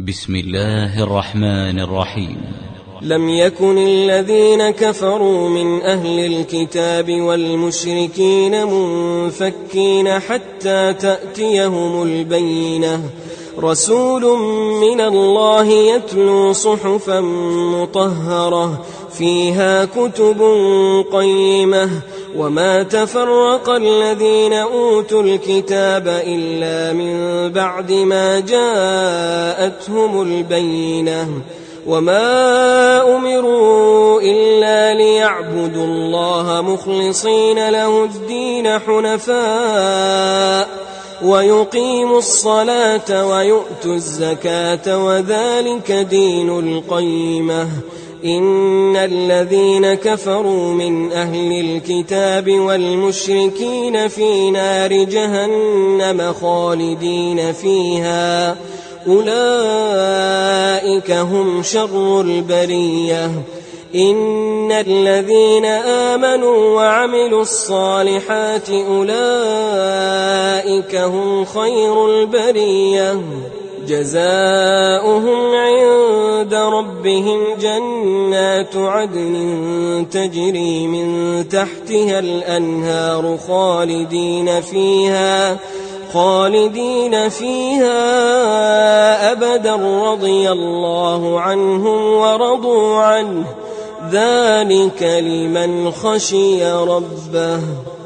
بسم الله الرحمن الرحيم. لم يكن الذين كفروا من أهل الكتاب والمشركين منفكين حتى تأتيهم البينة، رسول من الله يتلو صحفا مطهرة فيها كتب قيمة، وما تفرق الذين أوتوا الكتاب إلا من بعد ما جاءتهم البينة، وما أمروا إلا ليعبدوا الله مخلصين له الدين حنفاء ويقيموا الصلاة ويؤتوا الزكاة وذلك دين القيمة. إن الذين كفروا من أهل الكتاب والمشركين في نار جهنم خالدين فيها، أولئك هم شر البرية. إن الذين آمنوا وعملوا الصالحات أولئك هم خير البرية، جزاؤهم عند ربهم جنات عدن تجري من تحتها الأنهار خالدين فيها أبدا، رضي الله عنهم ورضوا عنه، ذلك لمن خشي ربه.